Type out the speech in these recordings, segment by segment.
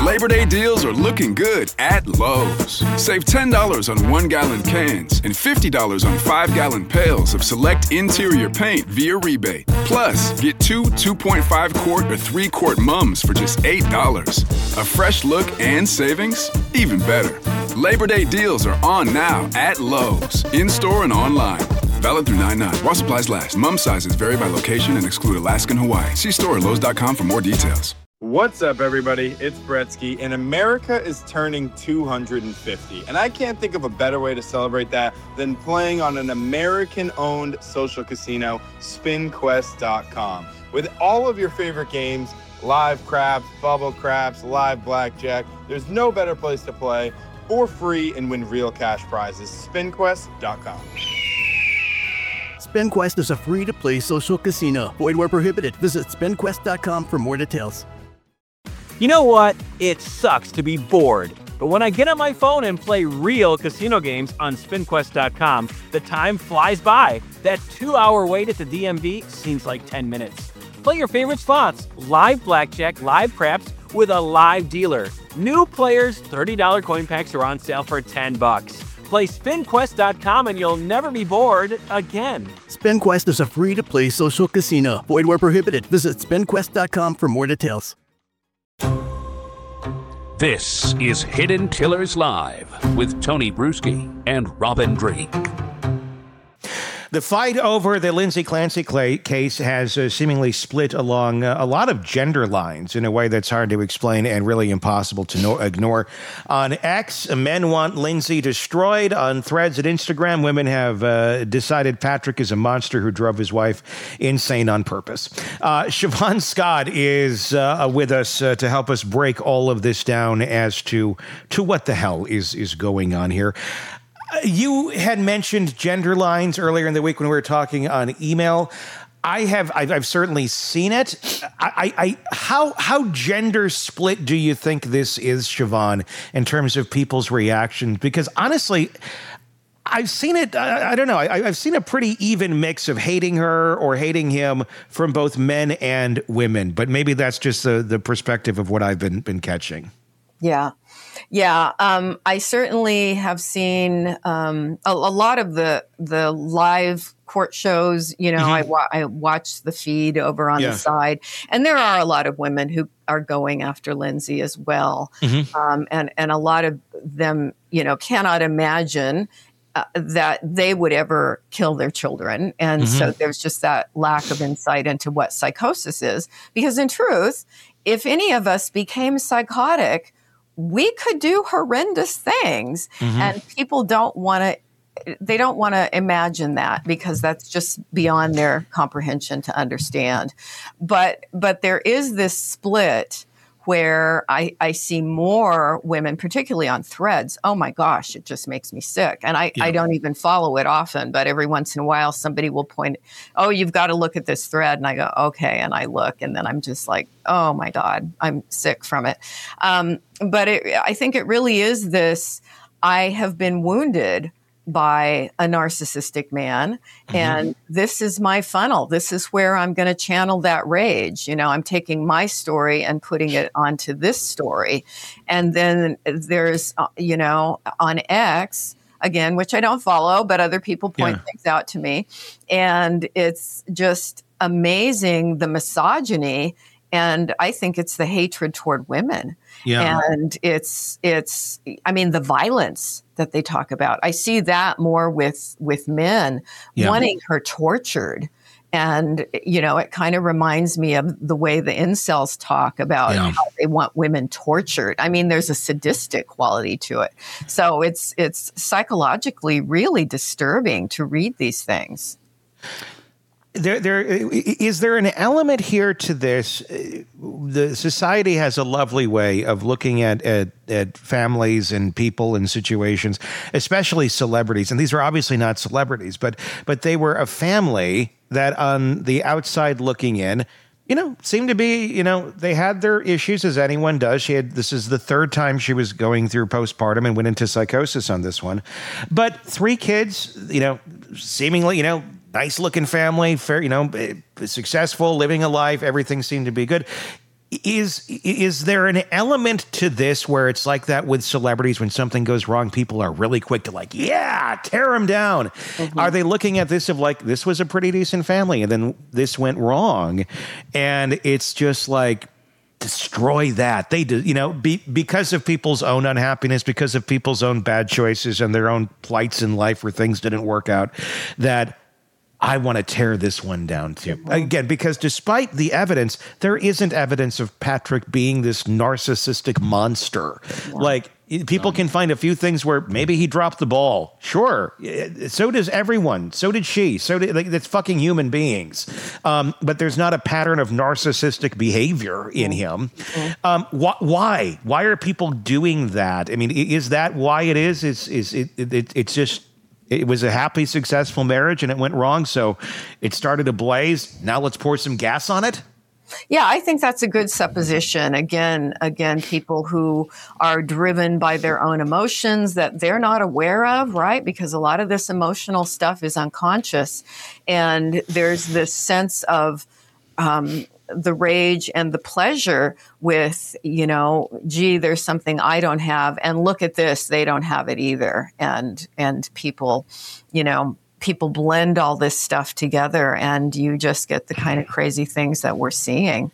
Labor Day deals are looking good at Lowe's. Save $10 on 1-gallon cans and $50 on 5-gallon pails of select interior paint via rebate. Plus, get 2.5-quart or 3-quart mums for just $8. A fresh look and savings? Even better. Labor Day deals are on now at Lowe's, in-store and online. Valid through 9/9. While supplies last. Mum sizes vary by location and exclude Alaska and Hawaii. See store at Lowe's.com for more details. What's up, everybody? It's Bretsky, and America is turning 250. And I can't think of a better way to celebrate that than playing on an American-owned social casino, SpinQuest.com. With all of your favorite games, live craps, bubble craps, live blackjack, there's no better place to play for free and win real cash prizes. SpinQuest.com. SpinQuest is a free-to-play social casino. Void where prohibited. Visit SpinQuest.com for more details. You know what? It sucks to be bored. But when I get on my phone and play real casino games on SpinQuest.com, the time flies by. That 2-hour wait at the DMV seems like 10 minutes. Play your favorite slots, live blackjack, live craps, with a live dealer. New players, $30 coin packs are on sale for $10. Play SpinQuest.com and you'll never be bored again. SpinQuest is a free-to-play social casino. Void where prohibited. Visit SpinQuest.com for more details. This is Hidden Tillers Live with Tony Bruschi and Robin Drake. The fight over the Lindsay Clancy case has seemingly split along a lot of gender lines in a way that's hard to explain and really impossible to ignore. On X, men want Lindsay destroyed. On Threads and Instagram, women have decided Patrick is a monster who drove his wife insane on purpose. Siobhan Scott is with us to help us break all of this down as to what the hell is going on here. You had mentioned gender lines earlier in the week when we were talking on email. I've certainly seen it. How gender split do you think this is, Siobhan, in terms of people's reactions? Because honestly, I've seen it. I don't know. I've seen a pretty even mix of hating her or hating him from both men and women. But maybe that's just the perspective of what I've been catching. Yeah. I certainly have seen a lot of the live court shows. You know, I watch the feed over on the side, and there are a lot of women who are going after Lindsay as well. And a lot of them, you know, cannot imagine that they would ever kill their children. And so there's just that lack of insight into what psychosis is. Because in truth, if any of us became psychotic, we could do horrendous things, and people don't want to imagine that because that's just beyond their comprehension to understand. But there is this split where I see more women, particularly on Threads. Oh my gosh, it just makes me sick. And I don't even follow it often, but every once in a while somebody will point, oh, you've got to look at this thread. And I go, okay. And I look, and then I'm just like, oh my God, I'm sick from it. But I think it really is this, I have been wounded by a narcissistic man. And this is my funnel. This is where I'm going to channel that rage. You know, I'm taking my story and putting it onto this story. And then there's, you know, on X, again, which I don't follow, but other people point things out to me. And it's just amazing, the misogyny. And I think it's the hatred toward women. And it's, I mean, the violence that they talk about. I see that more with men wanting her tortured. And, you know, it kind of reminds me of the way the incels talk about how they want women tortured. I mean, there's a sadistic quality to it. So it's psychologically really disturbing to read these things. Is there an element here to this? The society has a lovely way of looking at families and people and situations, especially celebrities. And these are obviously not celebrities, but they were a family that on the outside looking in, you know, seemed to be, you know, they had their issues as anyone does. This is the third time she was going through postpartum and went into psychosis on this one. But 3 kids, you know, seemingly, you know, nice looking family, fair, you know, successful, living a life. Everything seemed to be good. Is there an element to this where it's like that with celebrities? When something goes wrong, people are really quick to like, yeah, tear them down. Mm-hmm. Are they looking at this of like, this was a pretty decent family and then this went wrong, and it's just like, destroy that? They do, because of people's own unhappiness, because of people's own bad choices and their own plights in life where things didn't work out, that I want to tear this one down too. Again, because despite the evidence, there isn't evidence of Patrick being this narcissistic monster. Yeah. Like, people can find a few things where maybe he dropped the ball. Sure. So does everyone. So did she. That's fucking human beings. But there's not a pattern of narcissistic behavior in him. Why? Why are people doing that? I mean, is that why it is? It's just, it was a happy, successful marriage and it went wrong. So it started a blaze. Now let's pour some gas on it. Yeah, I think that's a good supposition. Again, people who are driven by their own emotions that they're not aware of, right? Because a lot of this emotional stuff is unconscious. And there's this sense of the rage and the pleasure with, gee, there's something I don't have. And look at this, they don't have it either. And people, people blend all this stuff together and you just get the kind of crazy things that we're seeing.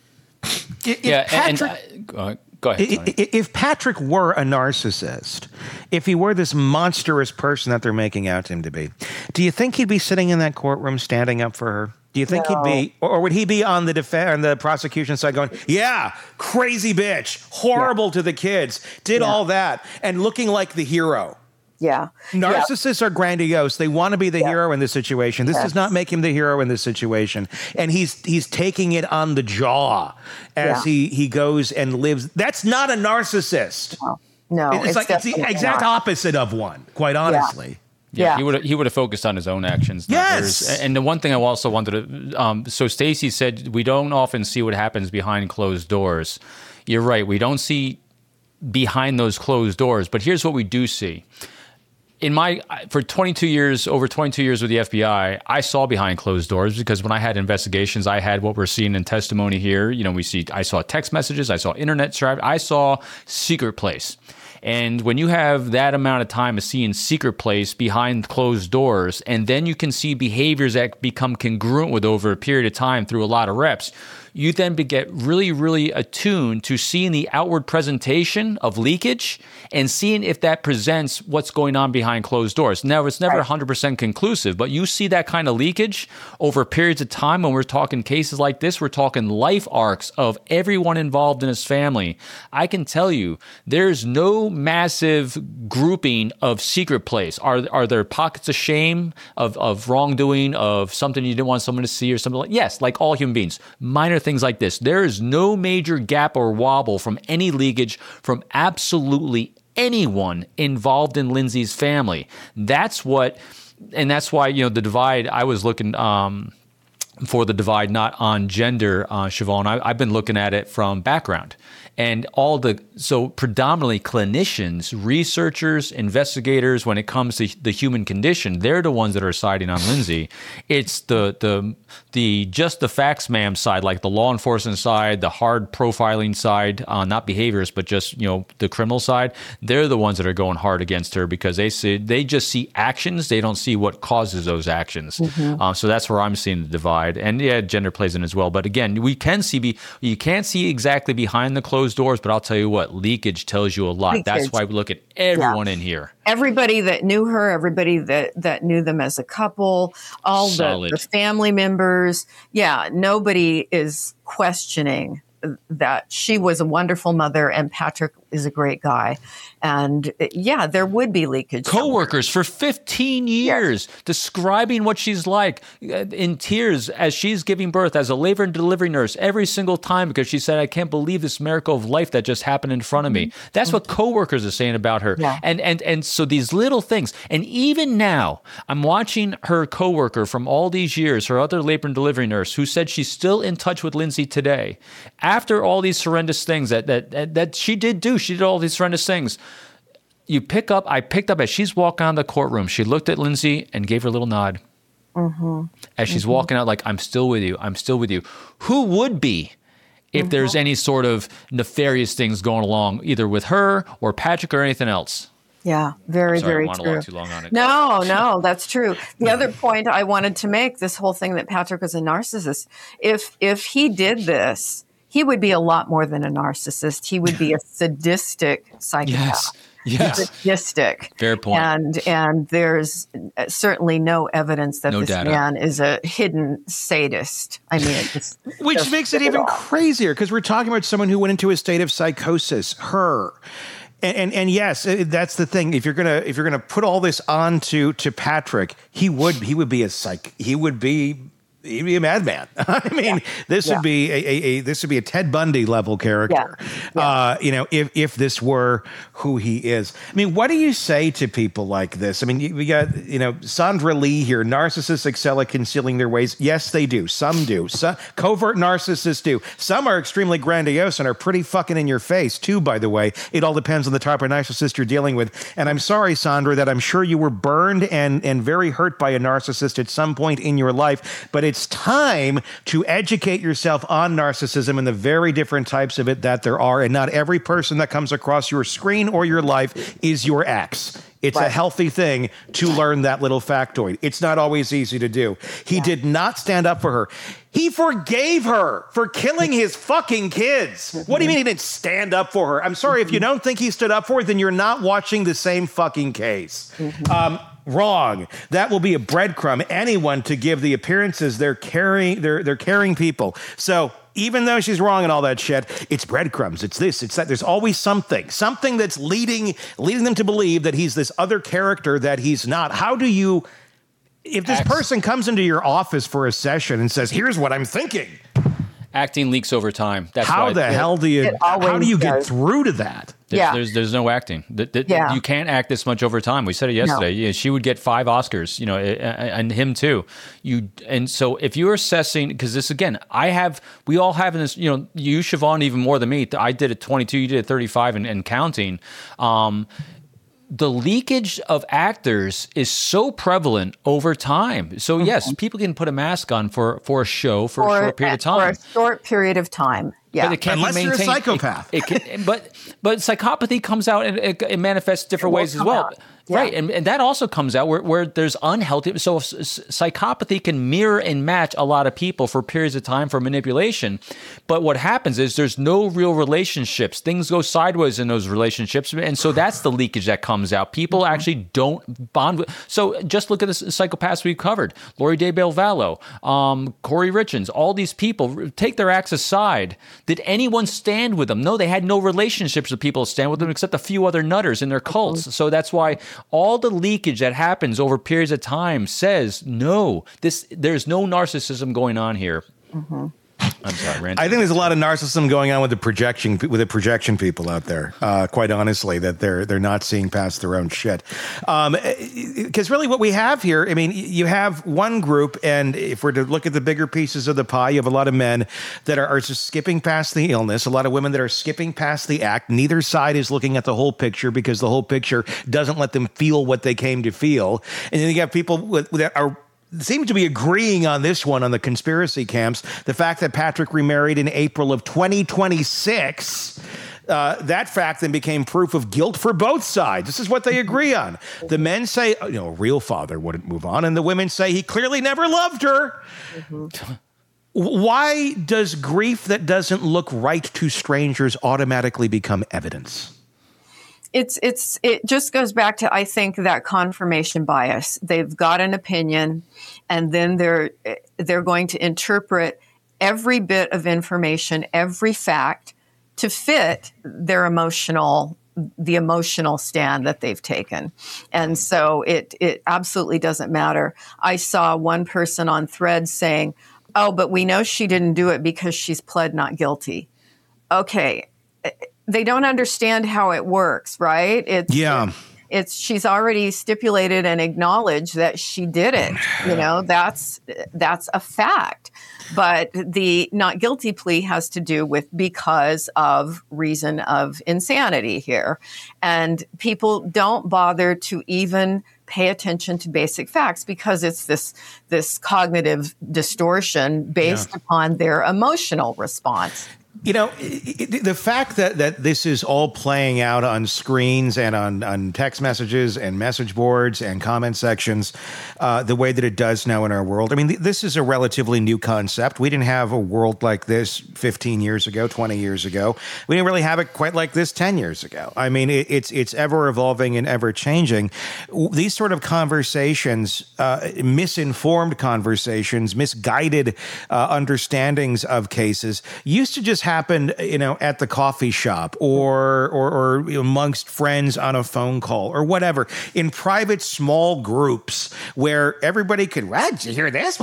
Go ahead, Tony. If Patrick were a narcissist, if he were this monstrous person that they're making out him to be, do you think he'd be sitting in that courtroom standing up for her? Do you think he'd be, or would he be on the prosecution side going, yeah, crazy bitch, horrible to the kids, did all that, and looking like the hero? Yeah. Narcissists are grandiose. They want to be the hero in this situation. This does not make him the hero in this situation. And he's taking it on the jaw as he goes and lives. That's not a narcissist. No, it's the exact opposite of one, quite honestly. Yeah, he would have focused on his own actions. Yes. And the one thing I also wanted to, so Stacey said we don't often see what happens behind closed doors. You're right. We don't see behind those closed doors, but here's what we do see. For 22 years with the FBI, I saw behind closed doors because when I had investigations, I had what we're seeing in testimony here. I saw text messages, I saw internet traffic, I saw secret place. And when you have that amount of time of seeing secret place behind closed doors, and then you can see behaviors that become congruent with over a period of time through a lot of reps, you then get really, really attuned to seeing the outward presentation of leakage and seeing if that presents what's going on behind closed doors. Now, it's never 100% conclusive, but you see that kind of leakage over periods of time. When we're talking cases like this, we're talking life arcs of everyone involved in his family. I can tell you, there's no massive grouping of secret place. Are there pockets of shame, of wrongdoing, of something you didn't want someone to see or something like? Yes, like all human beings. Minor things like this. There is no major gap or wobble from any leakage from absolutely anyone involved in Lindsay's family. That's why, the divide, I was looking for the divide not on gender, Siobhan. I've been looking at it from background. And so predominantly clinicians, researchers, investigators, when it comes to the human condition, they're the ones that are siding on Lindsay. It's the just the facts ma'am side, like the law enforcement side, the hard profiling side, not behaviors, but just, the criminal side. They're the ones that are going hard against her because they just see actions. They don't see what causes those actions. Mm-hmm. So that's where I'm seeing the divide. And gender plays in as well. But again, you can't see exactly behind the closed doors, but I'll tell you what, leakage tells you a lot. Leakage. That's why we look at everyone in here. Everybody that knew her, everybody that knew them as a couple, all the family members. Yeah, nobody is questioning that she was a wonderful mother and Patrick is a great guy. And there would be leakage. Co-workers for 15 years describing what she's like in tears as she's giving birth as a labor and delivery nurse every single time because she said, I can't believe this miracle of life that just happened in front of me. That's what co-workers are saying about her. Yeah. And so these little things. And even now, I'm watching her co-worker from all these years, her other labor and delivery nurse, who said she's still in touch with Lindsay today. After all these horrendous things that she did do, she did all these horrendous things. I picked up as she's walking out of the courtroom, she looked at Lindsay and gave her a little nod. Mm-hmm. As she's walking out like, I'm still with you. I'm still with you. Who would be if there's any sort of nefarious things going along, either with her or Patrick or anything else. Yeah, very, very true. Too long on it. No, that's true. The other point I wanted to make, this whole thing that Patrick was a narcissist, if he did this, he would be a lot more than a narcissist. He would be a sadistic psychopath. Yes. Sadistic. Fair point. And there's certainly no evidence that this data. man is a hidden sadist. I mean, which makes it even crazier because we're talking about someone who went into a state of psychosis. Her. And yes, that's the thing. If you're gonna put all this on to Patrick, he would be he'd be a madman. I mean, this would be a Ted Bundy level character. If this were who he is. I mean, what do you say to people like this? I mean, we got Sandra Lee here. Narcissists excel at concealing their ways. Yes, they do. Some do. Some covert narcissists do. Some are extremely grandiose and are pretty fucking in your face too. By the way, it all depends on the type of narcissist you're dealing with. And I'm sorry, Sandra, that I'm sure you were burned and very hurt by a narcissist at some point in your life. But it's time to educate yourself on narcissism and the very different types of it that there are. And not every person that comes across your screen or your life is your ex. It's a healthy thing to learn that little factoid. It's not always easy to do. He did not stand up for her. He forgave her for killing his fucking kids. What do you mean he didn't stand up for her? I'm sorry, if you don't think he stood up for her, then you're not watching the same fucking case. Wrong. That will be a breadcrumb. Anyone to give the appearances they're caring people. So even though she's wrong and all that shit, it's breadcrumbs. It's this, it's that. There's always something that's leading them to believe that he's this other character that he's not. How do you, if this person comes into your office for a session and says, here's what I'm thinking. Acting leaks over time. That's how the hell do you get through to that? There's no acting. You can't act this much over time. We said it yesterday. No. Yeah, she would get 5 Oscars, and him too. And so if you're assessing, because this again, we all have in this, you, Siobhan, even more than me. I did it 22, you did it 35 and counting. The leakage of actors is so prevalent over time. So yes, people can put a mask on for a show for a short period of time. For a short period of time. Yeah. But it can't unless you're a psychopath. But psychopathy comes out and it manifests different ways as well. Yeah. Right. And that also comes out where there's unhealthy. So psychopathy can mirror and match a lot of people for periods of time for manipulation. But what happens is there's no real relationships. Things go sideways in those relationships. And so that's the leakage that comes out. People actually don't bond with. So just look at the psychopaths we've covered. Lori Daybell Vallow, Corey Richards, all these people, take their acts aside. Did anyone stand with them? No, they had no relationships with people to stand with them except a few other nutters in their cults. So that's why all the leakage that happens over periods of time says, no, there's no narcissism going on here. I'm sorry, Randy. I think there's a lot of narcissism going on with the projection people out there. Quite honestly, that they're not seeing past their own shit. Because really, what we have here, I mean, you have one group, and if we're to look at the bigger pieces of the pie, you have a lot of men that are just skipping past the illness. A lot of women that are skipping past the act. Neither side is looking at the whole picture because the whole picture doesn't let them feel what they came to feel. And then you have people that are seem to be agreeing on this one on the conspiracy camps. The fact that Patrick remarried in April of 2026, that fact then became proof of guilt for both sides. This is what they agree on. The men say, a real father wouldn't move on. And the women say he clearly never loved her. Why does grief that doesn't look right to strangers automatically become evidence? It just goes back to, I think, that confirmation bias. They've got an opinion, and then they're going to interpret every bit of information, every fact, to fit the emotional stand that they've taken. And so it absolutely doesn't matter. I saw one person on Threads saying, "Oh, but we know she didn't do it because she's pled not guilty." Okay. They don't understand how it works, right? She's already stipulated and acknowledged that she did it. That's a fact. But the not guilty plea has to do with because of reason of insanity here. And people don't bother to even pay attention to basic facts because it's this cognitive distortion based upon their emotional response. You know, the fact that this is all playing out on screens and on text messages and message boards and comment sections, the way that it does now in our world. I mean, this is a relatively new concept. We didn't have a world like this 15 years ago, 20 years ago. We didn't really have it quite like this 10 years ago. I mean, it's ever evolving and ever changing. These sort of conversations, misinformed conversations, misguided understandings of cases used to just happen, you know, at the coffee shop or amongst friends on a phone call or whatever, in private small groups where everybody could, did you hear this?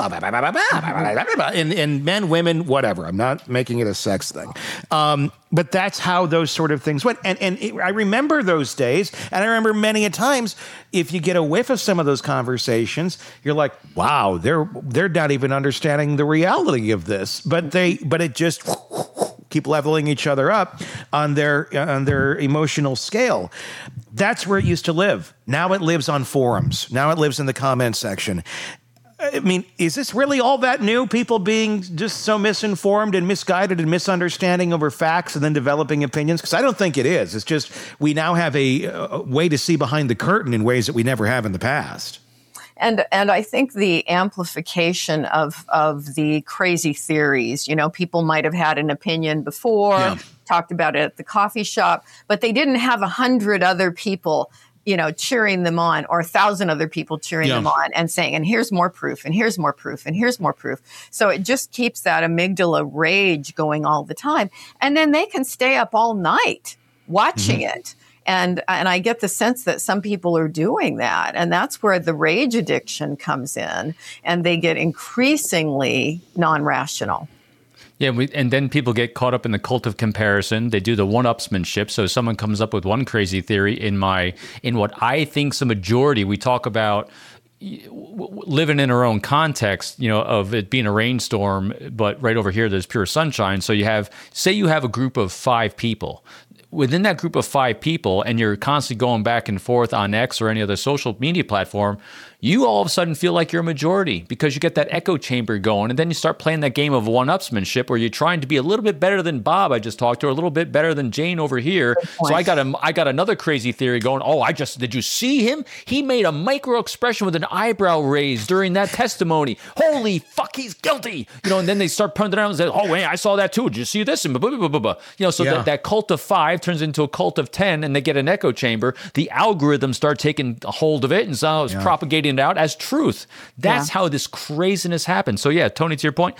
And men, women, whatever. I'm not making it a sex thing. But that's how those sort of things went. And I remember those days, and I remember many a times, if you get a whiff of some of those conversations, you're like, wow, they're not even understanding the reality of this. But it just keep leveling each other up on their emotional scale. That's where it used to live. Now it lives on forums. Now it lives in the comment section. I mean, is this really all that new? People being just so misinformed and misguided and misunderstanding over facts and then developing opinions? Because I don't think it is. It's just we now have a way to see behind the curtain in ways that we never have in the past. And I think the amplification of the crazy theories, you know, people might have had an opinion before, talked about it at the coffee shop, but they didn't have 100 other people, you know, cheering them on, or 1,000 other people cheering them on and saying, and here's more proof, and here's more proof, and here's more proof. So it just keeps that amygdala rage going all the time. And then they can stay up all night watching it. And I get the sense that some people are doing that. And that's where the rage addiction comes in, and they get increasingly non-rational. Yeah, and then people get caught up in the cult of comparison. They do the one-upsmanship. So someone comes up with one crazy theory in what I think's a majority. We talk about living in our own context, you know, of it being a rainstorm, but right over here there's pure sunshine. So you have a group of 5 people. Within that group of 5 people, and you're constantly going back and forth on X or any other social media platform, you all of a sudden feel like you're a majority because you get that echo chamber going, and then you start playing that game of one-upsmanship where you're trying to be a little bit better than Bob I just talked to, or a little bit better than Jane over here. So I got another crazy theory going. Oh, did you see him? He made a micro expression with an eyebrow raise during that testimony. Holy fuck, he's guilty. You know, and then they start putting it around and say, oh, wait, I saw that too. Did you see this? And blah, blah, blah, blah. You know, so that cult of 5 turns into a cult of 10, and they get an echo chamber. The algorithms start taking a hold of it, and so it's propagating it out as truth. That's how this craziness happens. So yeah, Tony, to your point,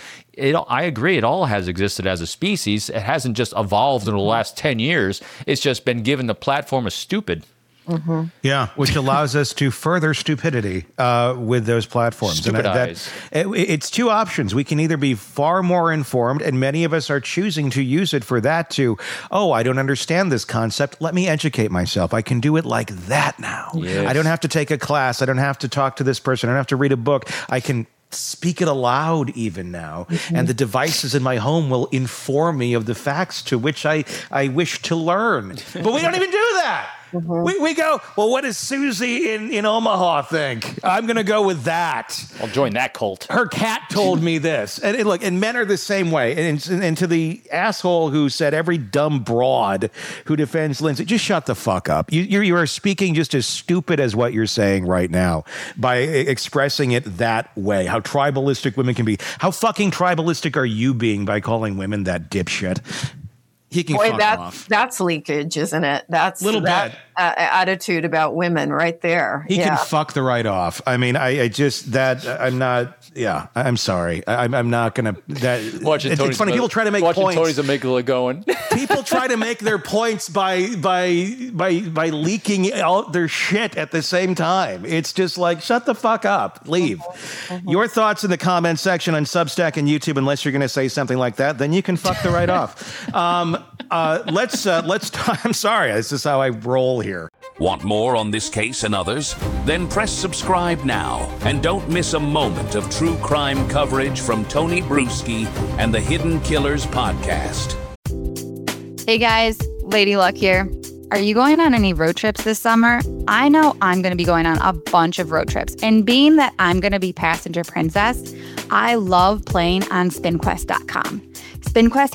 I agree. It all has existed as a species. It hasn't just evolved in the last 10 years. It's just been given the platform of stupid. Mm-hmm. Yeah, which allows us to further stupidity with those platforms. Stupidize. It's 2 options. We can either be far more informed, and many of us are choosing to use it for that to, I don't understand this concept. Let me educate myself. I can do it like that now. Yes. I don't have to take a class. I don't have to talk to this person. I don't have to read a book. I can speak it aloud even now, and the devices in my home will inform me of the facts to which I wish to learn. But we don't even do that. We go, well, what does Susie in Omaha think? I'm going to go with that. I'll join that cult. Her cat told me this. And look, and men are the same way. And to the asshole who said every dumb broad who defends Lindsay, just shut the fuck up. You are speaking just as stupid as what you're saying right now by expressing it that way. How tribalistic women can be. How fucking tribalistic are you being by calling women that dipshit? He can fuck off. That's leakage, isn't it? That's little bit attitude about women right there. He can fuck the right off. I mean, I'm not. Yeah, I'm sorry. I'm not gonna. It's funny. People try to make points. Tony's amygdala going. People try to make their points by leaking out their shit at the same time. It's just like, shut the fuck up, leave. Your thoughts in the comment section on Substack and YouTube. Unless you're going to say something like that, then you can fuck the right off. Let's. I'm sorry. This is how I roll here. Want more on this case and others? Then press subscribe now and don't miss a moment of true crime coverage from Tony Bruschi and the Hidden Killers podcast. Hey guys, Lady Luck here. Are you going on any road trips this summer? I know I'm going to be going on a bunch of road trips. And being that I'm going to be passenger princess, I love playing on SpinQuest.com. SpinQuest has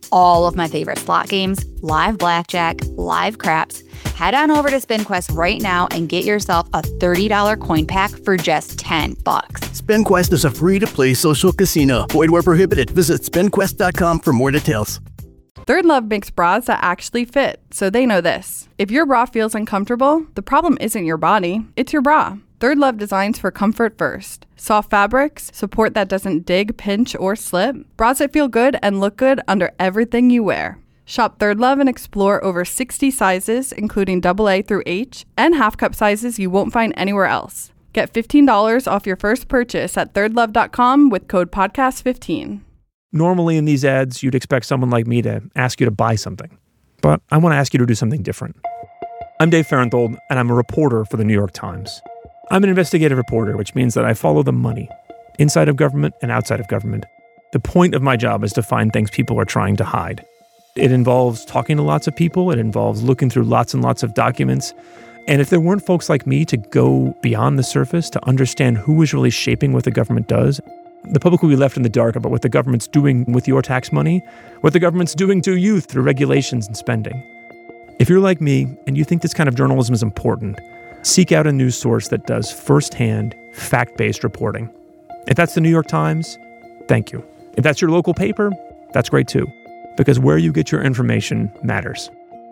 all of my favorite slot games, live blackjack, live craps. Head on over to SpinQuest right now and get yourself a $30 coin pack for just $10. SpinQuest is a free-to-play social casino. Void where prohibited. Visit spinquest.com for more details. Third Love makes bras that actually fit, so they know this. If your bra feels uncomfortable, the problem isn't your body, it's your bra. Third Love designs for comfort first. Soft fabrics, support that doesn't dig, pinch, or slip. Bras that feel good and look good under everything you wear. Shop Third Love and explore over 60 sizes, including AA through H, and half cup sizes you won't find anywhere else. Get $15 off your first purchase at thirdlove.com with code podcast15. Normally in these ads, you'd expect someone like me to ask you to buy something. But I want to ask you to do something different. I'm Dave Farenthold, and I'm a reporter for the New York Times. I'm an investigative reporter, which means that I follow the money, inside of government and outside of government. The point of my job is to find things people are trying to hide. It involves talking to lots of people. It involves looking through lots and lots of documents. And if there weren't folks like me to go beyond the surface to understand who is really shaping what the government does, the public will be left in the dark about what the government's doing with your tax money, what the government's doing to you through regulations and spending. If you're like me and you think this kind of journalism is important, seek out a news source that does firsthand, fact-based reporting. If that's the New York Times, thank you. If that's your local paper, that's great too, because where you get your information matters.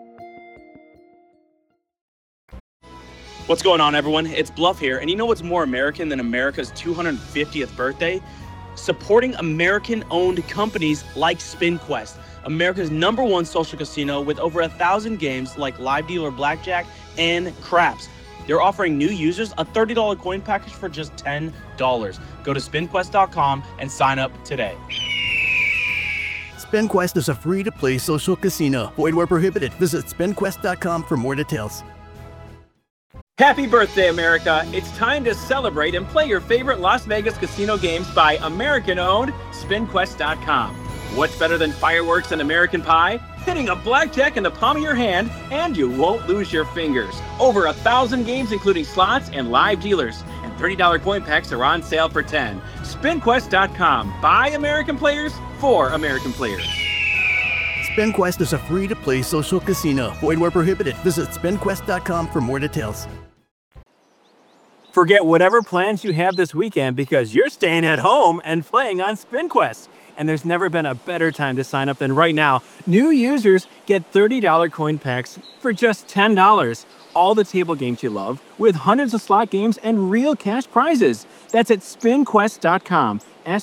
What's going on, everyone? It's Bluff here, and you know what's more American than America's 250th birthday? Supporting American-owned companies like SpinQuest, America's #1 social casino with over 1,000 games like live dealer blackjack and craps. They're offering new users a $30 coin package for just $10. Go to spinquest.com and sign up today. SpinQuest is a free-to-play social casino. Void where prohibited. Visit spinquest.com for more details. Happy birthday, America! It's time to celebrate and play your favorite Las Vegas casino games by American-owned SpinQuest.com. What's better than fireworks and American pie? Hitting a blackjack in the palm of your hand, and you won't lose your fingers. Over 1,000 games, including slots and live dealers, and $30 coin packs are on sale for $10. SpinQuest.com. By American players, for American players. SpinQuest is a free-to-play social casino. Void where prohibited. Visit spinquest.com for more details. Forget whatever plans you have this weekend because you're staying at home and playing on SpinQuest. And there's never been a better time to sign up than right now. New users get $30 coin packs for just $10. All the table games you love, with hundreds of slot games and real cash prizes. That's at spinquest.com.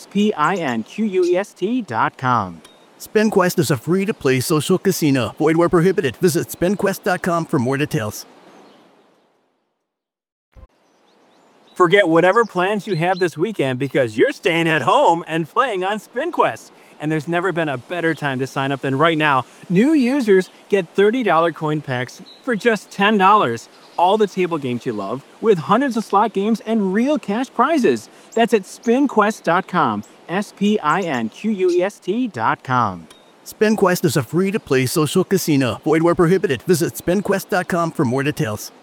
SPINQUEST.com. SpinQuest is a free-to-play social casino. Void where prohibited. Visit spinquest.com for more details. Forget whatever plans you have this weekend because you're staying at home and playing on SpinQuest. And there's never been a better time to sign up than right now. New users get $30 coin packs for just $10. All the table games you love, with hundreds of slot games and real cash prizes. That's at spinquest.com. SPINQUEST.com. SpinQuest is a free-to-play social casino. Void where prohibited. Visit spinquest.com for more details.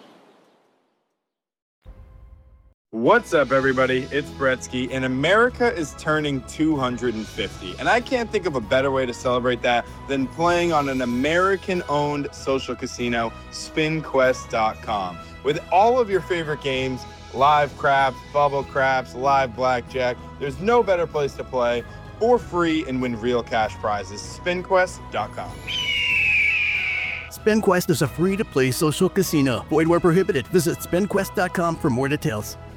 What's up, everybody? It's Bretsky, and America is turning 250. And I can't think of a better way to celebrate that than playing on an American-owned social casino, SpinQuest.com. With all of your favorite games, live craps, bubble craps, live blackjack, there's no better place to play for free and win real cash prizes. SpinQuest.com. SpinQuest is a free-to-play social casino. Void where prohibited. Visit spinquest.com for more details.